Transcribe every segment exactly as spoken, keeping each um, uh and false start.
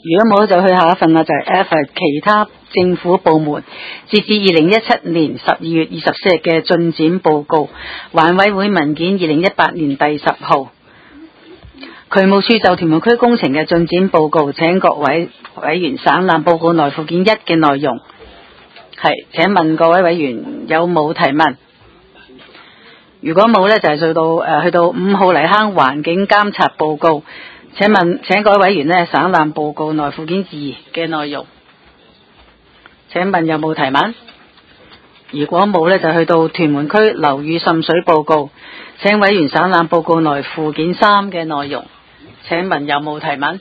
如果冇就去下一份啦，就係 F 其他政府部門截至二零一七年十二月二十四日嘅進展報告，環委會文件二零一八年第十號。渠務署就屯門區工程嘅進展報告，請各位委員省覽報告內附件一嘅內容。係，請問各位委員有冇提問？如果冇呢，就係去到誒、呃、去到五號泥坑環境監察報告。請問請各位委員呢，省覽報告內附件二嘅內容。請問有冇提問？如果冇呢，就去到屯門區樓宇滲水報告。請委員省覽報告內附件三嘅內容。請問有冇提問？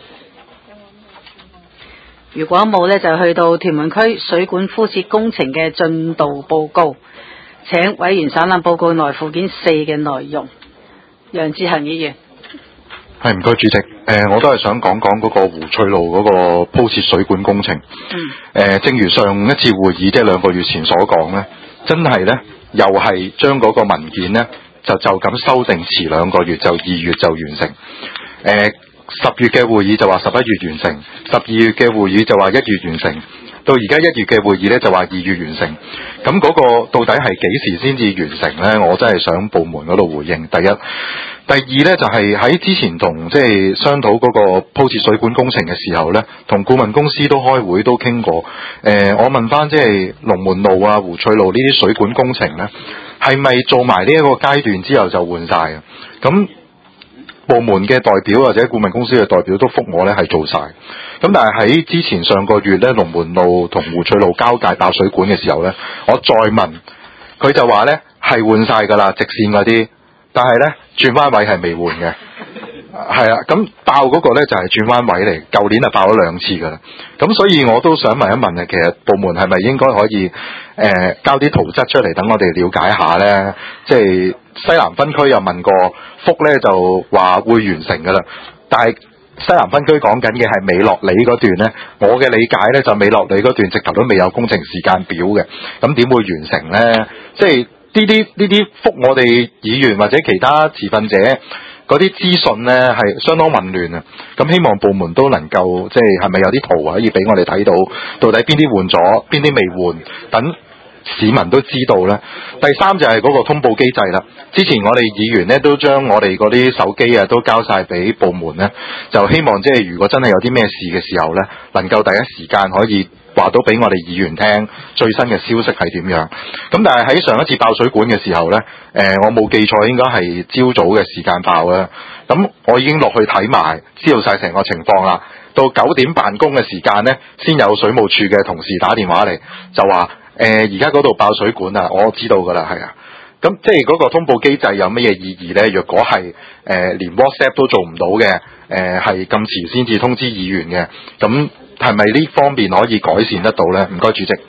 如果冇呢，就去到屯門區水管敷設工程嘅進度報告。請委員省覽報告內附件四嘅內容。楊志恒議員。 係，唔該主席。誒、呃，我都係想講講嗰個湖翠路嗰個鋪設水管工程。嗯。誒、呃，正如上一次會議即係兩個月前所講呢，真係呢，又係將嗰個文件呢，就就咁修訂遲兩個月，就二月就完成。誒、呃，十月嘅會議就話十一月完成，十二月嘅會議就話一月完成，到而家一月嘅會議呢，就話二月完成。咁嗰個到底係幾時先至完成呢？我真係想部門嗰度回應。第一。第二呢，就係、是、喺之前同即係商討嗰個鋪設水管工程嘅時候呢，同顧問公司都開會都傾過。誒、呃，我問翻即係龍門路啊、湖翠路呢啲水管工程呢，係咪做埋呢一個階段之後就換晒啊？咁部門嘅代表或者顧問公司嘅代表都覆我呢係做晒。咁但係喺之前上個月呢，龍門路同湖翠路交界爆水管嘅時候呢，我再問佢就話呢係換晒㗎啦，直線嗰啲。但係呢，轉彎位係未換嘅，係啦。咁爆嗰個呢就係、是、轉彎位嚟，舊年就爆咗兩次噶啦。咁所以我都想問一問啊，其實部門係咪應該可以誒、呃、交啲圖則出嚟，等我哋了解下呢？即係西南分區又問過，福呢就話會完成噶啦。但係西南分區講緊嘅係美樂里嗰段呢，我嘅理解呢，就美樂里嗰段直頭都未有工程時間表嘅，咁點會完成呢？即係。呢啲呢啲覆我哋議員或者其他持份者嗰啲資訊呢係相當混亂啊！咁希望部門都能夠即係係咪有啲圖可以俾我哋睇到，到底邊啲換咗，邊啲未換，等市民都知道呢。第三就係嗰個通報機制啦。之前我哋議員呢都將我哋嗰啲手機啊都交晒俾部門呢，就希望即係如果真係有啲咩事嘅時候呢，能夠第一時間可以話到俾我哋議員聽最新嘅消息係點樣。咁但係喺上一次爆水管嘅時候呢，誒、呃、我冇記錯應該係朝早嘅時間爆啦。咁我已經落去睇埋，知道晒成個情況啦。到九點辦公嘅時間呢，先有水務處嘅同事打電話嚟，就話誒而家嗰度爆水管啊，我知道㗎啦，係啊。咁即係嗰個通報機制有乜嘢意義呢？若果係誒、呃、連 WhatsApp 都做唔到嘅，誒係咁遲先至通知議員嘅，咁係咪呢方面可以改善得到呢？唔該，主席。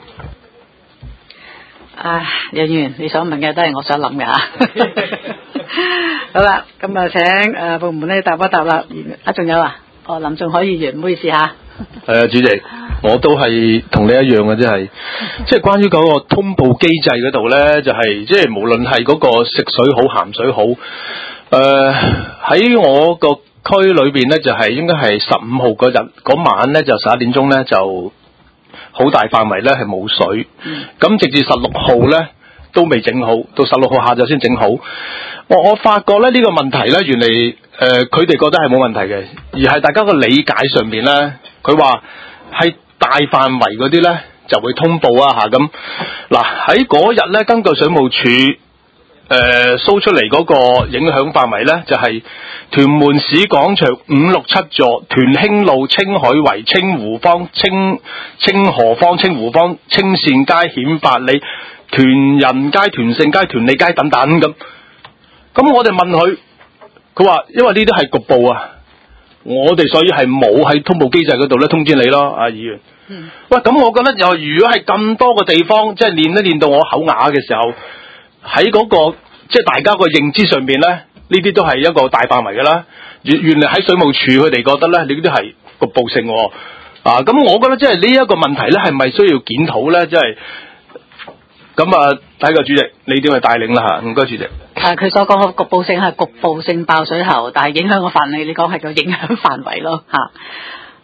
啊，楊議員，你想問嘅都係我想諗嘅嚇。好啦，咁啊請誒、呃、部門咧答一答啦。啊，仲有啊？哦，林仲海議員，唔好意思嚇。 係啊，主席，我都係同你一樣嘅，即係即係關於嗰個通報機制嗰度咧，就係即係無論係嗰個食水好鹹水好，誒、呃、喺我個區裏邊咧，就係、是、應該係十五號嗰日嗰晚咧，就十一點鐘咧就好大範圍咧係冇水，咁、嗯、直至十六號咧都未整好，到十六號下晝先整好。我我發覺咧呢、這個問題咧，原嚟誒佢哋覺得係冇問題嘅，而係大家個理解上邊咧。佢話係大範圍嗰啲呢就會通報啊嚇，咁嗱喺嗰日呢，根據水務署誒、呃、搜出嚟嗰個影響範圍呢，就係、是、屯門市廣場五六七座、屯興路、青海圍、青湖坊、青青河坊、青湖坊、青善街、顯八里、屯仁街、屯勝街、屯利街等等咁。咁我哋問佢，佢話因為呢啲係局部啊。我哋所以係冇喺通報機制嗰度咧通知你咯，阿議員。嗯。喂，咁我覺得又如果係咁多個地方，即係練一練到我口啞嘅時候，喺嗰、那個即係大家個認知上邊咧，呢啲都係一個大範圍㗎啦。原原嚟喺水務署佢哋覺得咧，你呢啲係局部性喎。啊，咁我覺得即係呢一個問題咧，係咪需要檢討咧？即係咁啊，睇個主席，你點去帶領啦嚇？唔該，主席。 誒，佢所講嘅局部性係局部性爆水喉，但係影響嘅範圍，你講係個影響範圍咯嚇。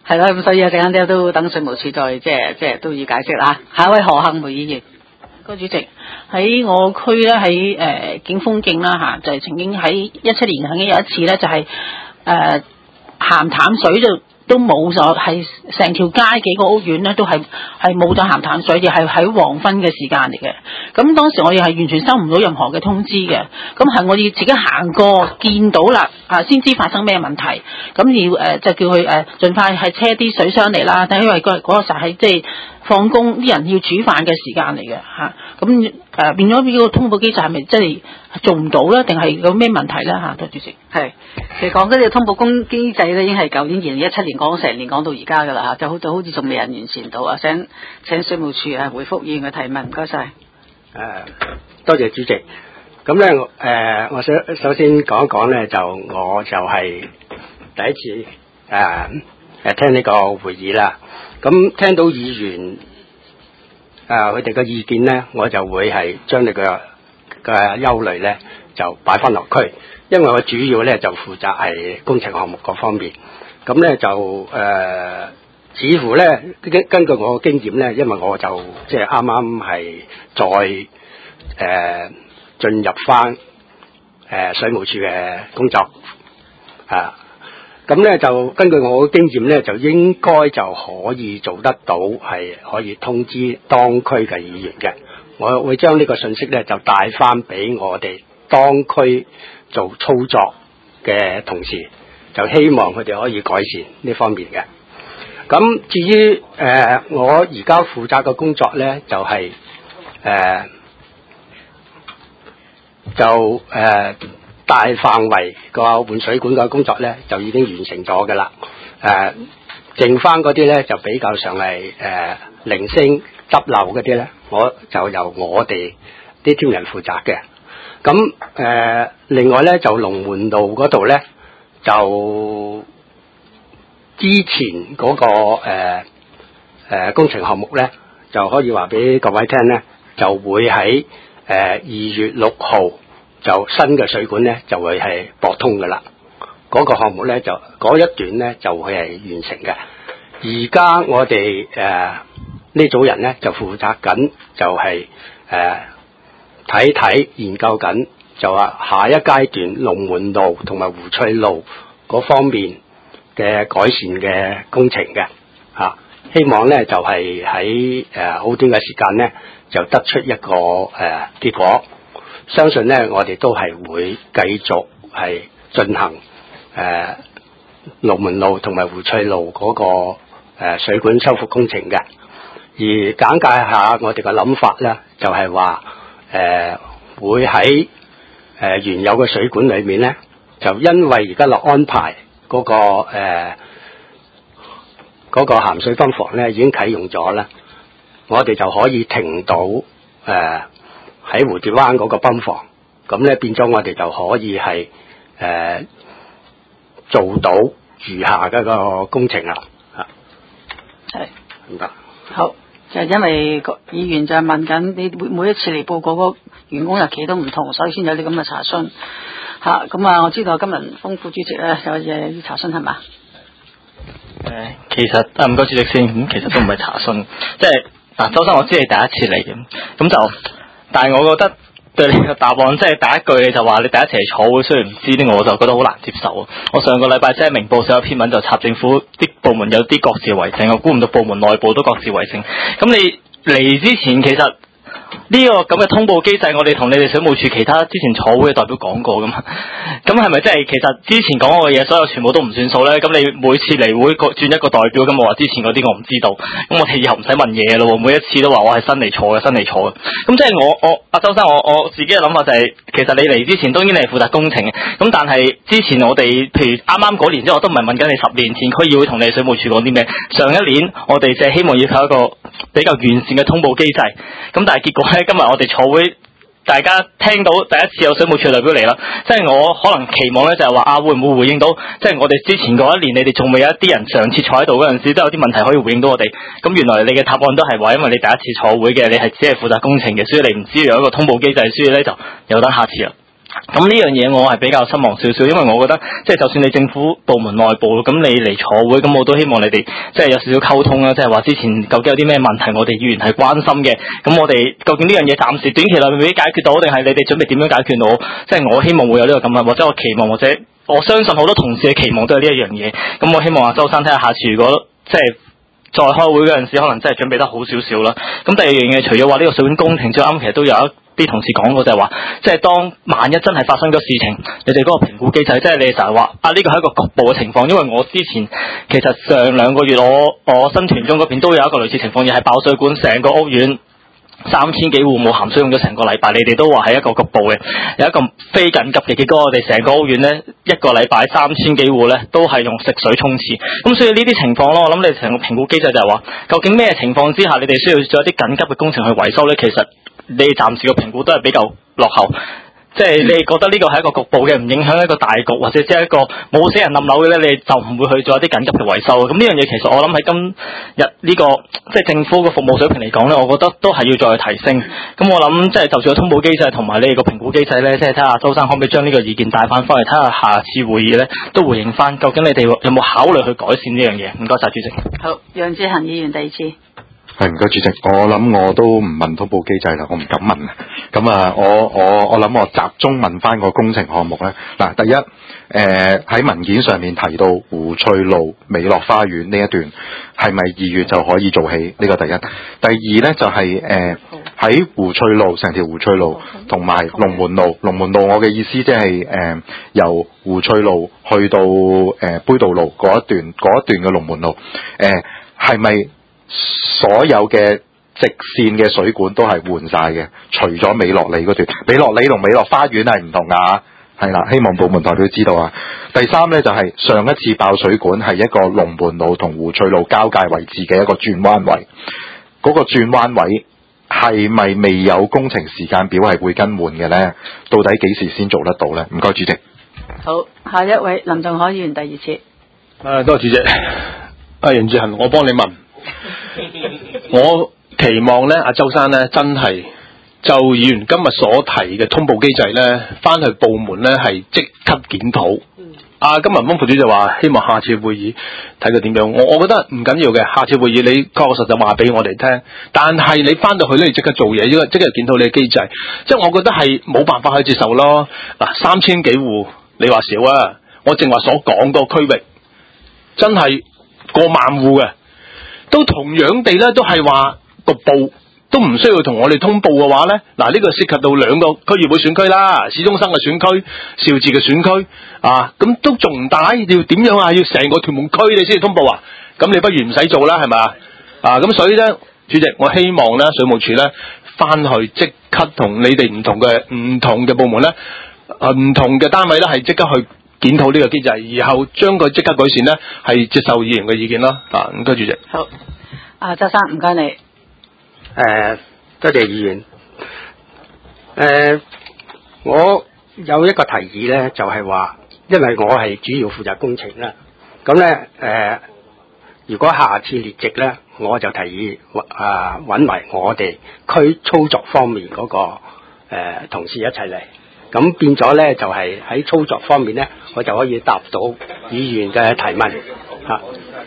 係咯，咁所以啊，陣間都等稅務處再即係即係都要解釋啦。下一位何幸梅議員， 個主席喺我區咧，喺誒景豐徑啦嚇，就係、是、曾經喺一七年曾經有一次咧，就係、是、誒、呃、鹹淡水就都冇咗，係成條街幾個屋苑咧都係係冇咗鹹淡水，亦係喺黃昏嘅時間嚟嘅。咁當時我哋係完全收唔到任何嘅通知嘅，咁係我哋自己行過見到啦，啊先知發生咩問題，咁要誒、呃、就叫佢誒、呃、盡快係車啲水上嚟啦。但因為嗰嗰個時候係即係放工啲人要煮飯嘅時間嚟嘅嚇，咁、啊、誒、呃、變咗呢個通報機制係咪真係做唔到咧？定係有咩問題咧嚇？多謝主席。 係，其實講緊呢個通報公機制咧，已經係舊年二零一七年講成年講到而家噶啦嚇，就好就好似仲未人完善到啊！請請稅務處啊回覆議員嘅提問，唔該晒。 誒、呃，多謝主席。咁咧，誒、呃，我想首先講一講咧，就我就係第一次誒誒聽呢個會議啦。咁聽到議員誒佢哋嘅意見咧，我就會係將你嘅嘅憂慮咧就擺翻落區，因為我主要咧就負責係工程項目嗰方面。咁咧就誒。呃似乎咧根根據我嘅經驗咧，因為我就即係啱啱係再誒進入翻誒水務署嘅工作啊，咁咧就根據我嘅經驗咧，就應該就可以做得到係可以通知當區嘅議員嘅。我會將呢個信息咧就帶翻俾我哋當區做操作嘅同事，就希望佢哋可以改善呢方面嘅。咁至於誒、呃、我而家負責嘅工作咧，就係、是、誒、呃、就誒、呃、大範圍個換水管嘅工作咧，就已經完成咗㗎啦。誒、呃、剩翻嗰啲咧，就比較上係誒零星執漏嗰啲咧，我就由我哋啲 team 人負責嘅。咁誒、呃、另外咧，就龍門路嗰度咧，就之前嗰、那個誒、呃呃、工程項目咧，就可以話俾各位聽咧，就會喺誒二月六號就新嘅水管咧就會係駁通㗎啦。嗰、那個項目咧就嗰一段咧就會係完成嘅。而家我哋誒呢組人咧就負責緊就係誒睇睇研究緊，就話下一階段龍門路同埋湖翠路嗰方面嘅改善嘅工程嘅嚇、啊，希望咧就係喺誒好短嘅時間咧就得出一個誒、呃、結果。相信咧我哋都係會繼續係進行誒龍門路同埋湖翠路嗰、那個誒、呃、水管修復工程嘅。而簡介下我哋嘅諗法咧，就係話誒會喺誒、呃、原有嘅水管裏面咧，就因為而家落安排。嗰、那個誒嗰、呃那個鹹水泵房咧已經啟用咗啦，我哋就可以停到誒喺、呃、蝴蝶灣嗰個泵房，咁咧變咗我哋就可以係誒、呃、做到餘下嘅個工程啦嚇。係唔得好，就係、是、因為個議員就係問緊你每一次嚟報告個員工日期都唔同，所以先有啲咁嘅查詢。吓咁啊！我知道今日豐副主席咧有嘢要查詢係嘛？ 誒、呃，其實啊唔該主席先，咁、嗯、其實都唔係查詢，即係嗱，周生我知你第一次嚟嘅，咁就，但係我覺得對你嘅答案，即係第一句你就話你第一次嚟坐會，雖然唔知呢，我就覺得好難接受。我上個禮拜即係明報寫咗篇文，就插政府啲部門有啲各自為政，我估唔到部門內部都各自為政。咁你嚟之前其實。呢、這個咁嘅通報機制，我哋同你哋水務署其他之前坐會嘅代表講過噶嘛？咁係咪即係其實之前講嗰個嘢，所有全部都唔算數咧？咁你每次嚟會轉一個代表，咁我話之前嗰啲我唔知道，咁我哋以後唔使問嘢咯。每一次都話我係新嚟坐嘅，新嚟坐嘅。咁即係我我阿周生，我我自己嘅諗法就係、是，其實你嚟之前當然你係負責工程嘅，咁但係之前我哋譬如啱啱嗰年之後，我都唔係問緊你十年前區議會同你水務署講啲咩。上一年我哋就係希望要靠一個比較完善嘅通報機制，咁但係結果咧，今日我哋坐會，大家聽到第一次有水務署代表嚟啦，即係我可能期望咧就係話啊，會唔會回應到，即係我哋之前嗰一年你哋仲未有一啲人上次坐喺度嗰陣時，都有啲問題可以回應到我哋。咁原來你嘅答案都係話，因為你第一次坐會嘅，你係只係負責工程嘅，所以你唔知有一個通報機制，所以咧就有得下次啦。 咁呢樣嘢我係比較失望少少，因為我覺得即係就算你政府部門內部咁你嚟坐會，咁我都希望你哋即係有少少溝通啦，即係話之前究竟有啲咩問題我哋議員係關心嘅，咁我哋究竟呢樣嘢暫時短期內未必解決到，定係你哋準備點樣解決到？即係我希望會有呢個咁啊，或者我期望，或者我相信好多同事嘅期望都係呢一樣嘢。咁我希望阿周生睇下下次如果即係再開會嗰陣時，可能真係準備得好少少啦。咁第二樣嘢，除咗話呢個水管工程之外，啱其實都有一啲同事講過就係話，即係當萬一真係發生咗事情，你哋嗰個評估機制，即係你哋成日話啊呢個係一個局部嘅情況，因為我之前其實上兩個月我我新田中嗰邊都有一個類似情況，亦係爆水管，成個屋苑三千幾戶冇鹹水用咗成個禮拜，你哋都話係一個局部嘅，有一個非緊急嘅，結果我哋成個屋苑呢，一個禮拜三千幾戶呢都係用食水沖廁，咁所以呢啲情況咯，我諗你成個評估機制就係話，究竟咩情況之下你哋需要做一啲緊急嘅工程去維修呢？其實你哋暫時嘅評估都係比較落後。即係你覺得呢個係一個局部嘅，唔影響一個大局，或者即係一個冇死人冧樓嘅咧，你就唔會去做一啲緊急嘅維修。咁呢樣嘢其實我諗喺今日呢個即係政府嘅服務水平嚟講咧，我覺得都係要再去提升。咁我諗即係就住個通報機制同埋你哋個評估機制咧，即係睇下周生可唔可以將呢個意見帶翻翻嚟，睇下下次會議咧都回應翻，究竟你哋有冇考慮去改善呢樣嘢？唔該晒主席。 好，楊志恒議員第二次。 係唔該主席，我諗我都唔問通報機制啦，我唔敢問啊。咁啊，我我我諗我集中問翻個工程項目咧。嗱，第一，誒、呃、喺文件上面提到湖翠路美樂花園呢一段係咪二月就可以做起？呢、這個第一。第二咧就係誒喺湖翠路成條湖翠路同埋龍門路，龍門路我嘅意思即係誒由湖翠路去到誒、呃、杯渡路嗰一段嗰一段嘅龍門路，誒係咪？所有嘅直線嘅水管都係換晒嘅，除咗美樂里嗰段，美樂里同美樂花園係唔同噶，係啦，希望部門代表知道啊。第三呢，就係、是、上一次爆水管係一個龍門路同湖翠路交界位置嘅一個轉彎位，嗰、那個轉彎位係咪未有工程時間表係會更換嘅呢？到底幾時先做得到呢？唔該主席。 好，下一位林仲海議員第二次。 啊，多謝主席。阿楊志恒，我幫你問。我期望咧，阿周生咧真係就議員今日所提嘅通報機制咧，翻去部門咧係即刻檢討。阿、嗯、金文峰副主席話希望下次會議睇佢點樣。我我覺得唔緊要嘅，下次會議你確確實實話俾我哋聽。但係你翻到去咧，你即刻做嘢，即刻即刻檢討你嘅機制。即係我覺得係冇辦法去接受咯。嗱，三千幾戶你話少啊？我正話所講個區域真係過萬戶嘅。都同樣地咧，都係話局部都唔需要同我哋通報嘅話咧，嗱呢個涉及到兩個區議會選區啦，市中心嘅選區、肇志嘅選區啊，咁都仲唔大？要點樣啊？要成個屯門區你先至通報啊？咁你不如唔使做啦，係咪啊？啊咁所以咧，主席，我希望咧水務署咧翻去即刻同你哋唔同嘅唔同嘅部門咧，啊唔同嘅單位咧係即刻去檢討呢個機制，然後將佢即刻改善呢，係接受議員嘅意見啦。啊，唔該主席。 好，阿周生唔該你。誒、 呃，多謝議員。誒、呃，我有一個提議咧，就係、是、話，因為我係主要負責工程啦，咁咧誒，如果下次列席咧，我就提議啊揾埋我哋區操作方面嗰、那個誒、呃、同事一齊嚟。咁變咗咧，就係、是、喺操作方面咧，我就可以答到議員嘅提問嚇。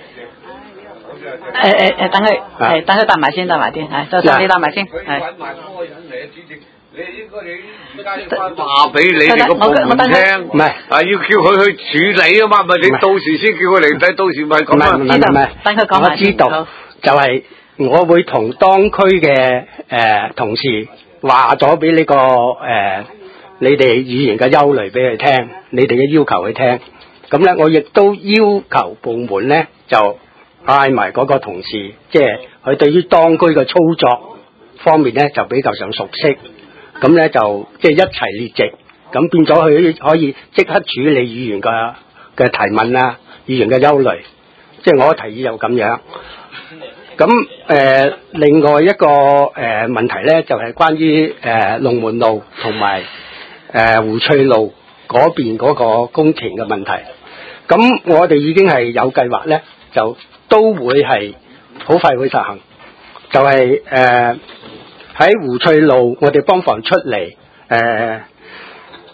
誒誒誒，等佢係等佢答埋先，答埋啲係，就就你答埋先係。揾埋嗰個人嚟，主席，你應該你而家話俾你哋個部門聽，唔係啊，要叫佢去處理啊嘛，咪你到時先叫佢嚟睇，到時咪咁啊。 唔係唔係，等佢講埋先。我知道，就係我會同當區嘅誒同事話咗俾呢個誒。呃你哋議員嘅憂慮俾佢聽，你哋嘅要求去聽，咁咧我亦都要求部門咧就嗌埋嗰個同事，即係佢對於當區嘅操作方面咧就比較上熟悉，咁咧就即係一齊列席，咁變咗佢可以即刻處理議員嘅嘅提問啊，議員嘅憂慮，即係我嘅提議又咁樣。咁誒、呃，另外一個誒、呃、問題咧就係、是、關於誒、呃、龍門路同埋。誒、呃、湖翠路嗰邊嗰個工程嘅問題，咁我哋已經係有計劃咧，就都會係好快會實行。就係誒喺湖翠路，我哋幫房出嚟誒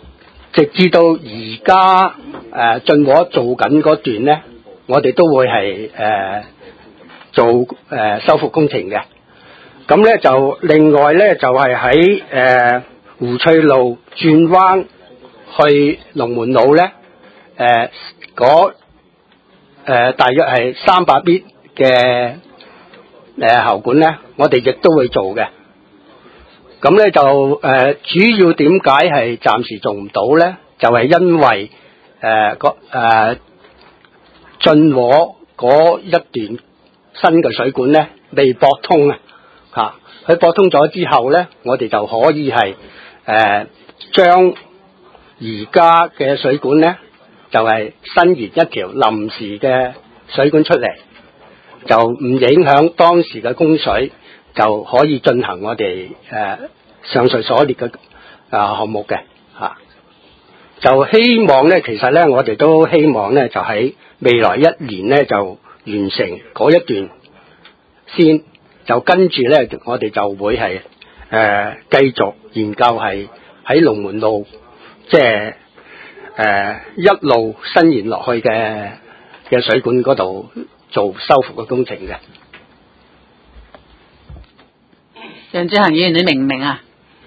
直至到而家誒進和做緊嗰段咧，我哋都會係誒、呃、做誒、呃、修復工程嘅。咁咧就另外咧就係喺誒湖翠路轉彎去龍門路咧，誒嗰誒大約係三百米嘅誒喉管咧，我哋亦都會做嘅。咁咧就誒、呃、主要點解係暫時做唔到咧？就係、是、因為誒個誒進和嗰一段新嘅水管咧未駁通啊！嚇，佢駁通咗之後咧，我哋就可以係誒將而家嘅水管咧，就係、是、伸延一條臨時嘅水管出嚟，就唔影響當時嘅供水，就可以進行我哋誒、呃、上述所列嘅啊項目嘅嚇、啊。就希望咧，其實咧，我哋都希望咧，就喺未來一年咧，就完成嗰一段先。就跟住咧，我哋就會係誒、呃、繼續研究係喺龍門路，即係誒一路伸延落去嘅嘅水管嗰度做修復嘅工程嘅。 楊志恒議員，你明唔明啊？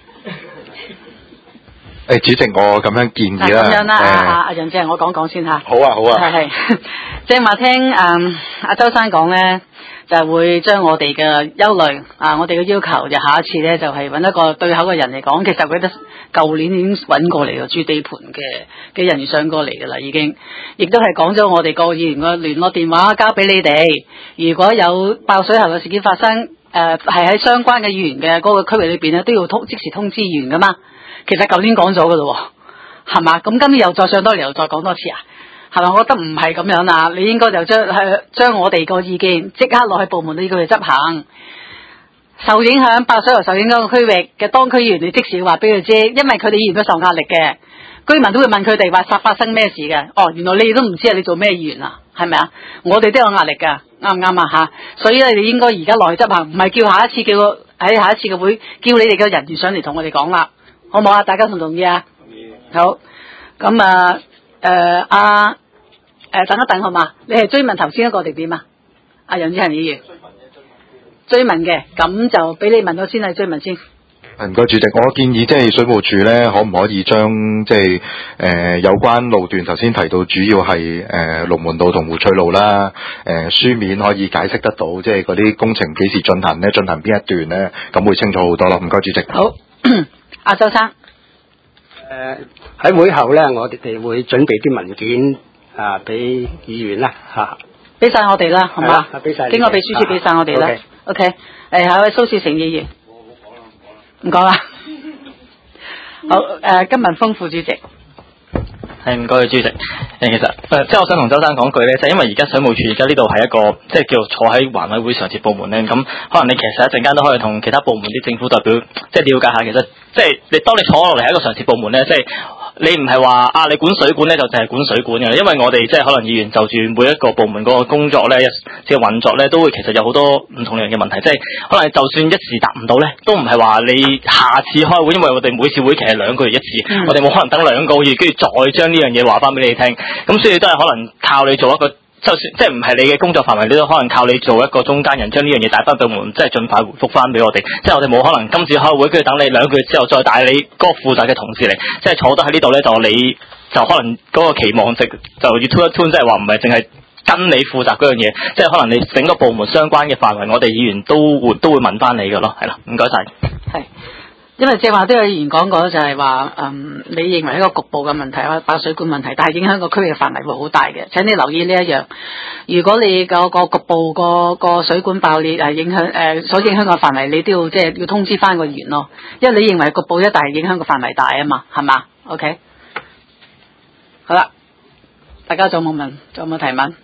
誒，主席，我咁樣建議啦。 咁樣啦，阿阿阿誒楊志恒，我講講先嚇。 好啊，好啊。 係係，正話聽誒阿周生講咧。就係會將我哋嘅憂慮啊，我哋嘅要求就下一次咧，就係、是、揾一個對口嘅人嚟講。其實佢都舊年已經揾過嚟個駐地盤嘅嘅人員上過嚟㗎啦，已經亦都係講咗我哋個議員嘅聯絡電話交俾你哋。如果有爆水喉嘅事件發生，誒係喺相關嘅議員嘅嗰個區域裏邊咧，都要通即時通知議員㗎嘛。其實舊年講咗㗎咯，係嘛？咁今日又再上多嚟，又再講多次啊？係咪？我覺得唔係咁樣啦，你應該就將係將我哋個意見即刻落去部門呢個去執行。受影響爆水喉受影響嘅區域嘅當區議員，你即時要話俾佢知，因為佢哋議員都受壓力嘅，居民都會問佢哋話發發生咩事嘅。哦，原來你哋都唔知啊，你做咩議員啊？係咪啊？我哋都有壓力㗎，啱唔啱啊？嚇！所以咧，你應該而家落去執行，唔係叫下一次叫個喺下一次嘅會叫你哋嘅人員上嚟同我哋講啦，好唔好啊？大家同唔同意啊？好，咁啊誒阿。誒、呃，等一等好嘛？你係追問頭先一個定點啊？阿楊志恒議員追問嘅，咁就俾你問到先啦，追問先。 係唔該，主席，我建議即係水務署咧，可唔可以將即係誒有關路段頭先提到，主要係誒龍門路同湖翠路啦，誒、呃、書面可以解釋得到，即係嗰啲工程幾時進行咧，進行邊一段咧，咁會清楚好多咯。唔該，主席。 好，阿周生。誒、 呃，喺會後咧，我哋哋會準備啲文件。啊！俾議員啦嚇， 俾晒我哋啦，好嘛？ 俾晒， 經過秘書處俾晒我哋啦。O K，誒下一位蘇兆成議員，唔講啦。好誒、呃，今日豐富主席。 係唔該，主席。誒，其實誒、呃，即係我想同周生講句咧，就係、因為而家水務署而家呢度係一個即係叫做坐喺環委會常設部門咧，咁可能你其實一陣間都可以同其他部門啲政府代表即係了解下，其實即係你當你坐落嚟喺一個常設部門咧，即係。你唔係話啊，你管水管咧就淨係管水管嘅，因為我哋即係可能議員就住每一個部門嗰個工作咧，即係運作咧，都會其實有好多唔同類型嘅問題，即係可能就算一時答唔到咧，都唔係話你下次開會，因為我哋每次會期係兩個月一次，嗯、我哋冇可能等兩個月，跟住再將呢樣嘢話翻俾你聽，咁所以都係可能靠你做一個。就算即係唔係你嘅工作範圍，你都可能靠你做一個中間人，將呢樣嘢帶翻部門，即係盡快回覆翻俾我哋。即係我哋冇可能今次開會，跟住等你兩個月之後再帶你嗰個負責嘅同事嚟，即係坐得喺呢度咧，就你就可能嗰個期望值就要 turn 一 turn，即係話唔係淨係跟你負責嗰樣嘢，即係可能你整個部門相關嘅範圍，我哋議員都會都會問翻你㗎咯，係啦，唔該晒。 係。因為正話都有議員講過，就係話，嗯，你認為一個局部嘅問題或者爆水管問題，但係影響個區域嘅範圍會好大嘅。請你留意呢一樣。如果你個個局部個個水管爆裂，誒影響誒、呃、所影響個範圍，你都要即係要通知翻個議員咯。因為你認為局部一大影響個範圍大啊嘛，係嘛 ？OK。好啦，大家仲有冇問？仲有冇提問？